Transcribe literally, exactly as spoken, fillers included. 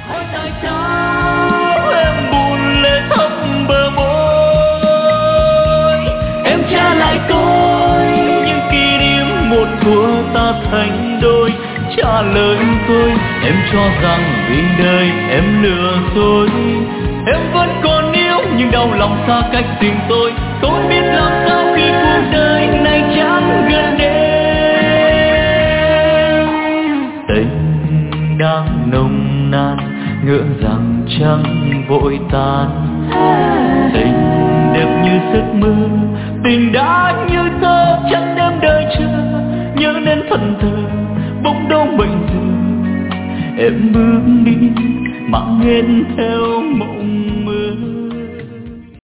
hỏi tại sao em buồn lệ thấm bờ môi. Em trả lại tôi những kỷ niệm một thuở ta thành đôi. Trả lời tôi em cho rằng vì đời em lừa dối. Em vẫn còn yêu nhưng đau lòng xa cách tình tôi. Tôi biết làm sao khi cuộc đời này chẳng gần đến. Tình đang nồng nàn ngỡ rằng chẳng vội tan. Tình đẹp như giấc mơ, tình đã như thơ chẳng đêm đời chờ. Nhớ đến phần thơ bỗng đâu bệnh giờ. Em bước đi mang hết theo mộng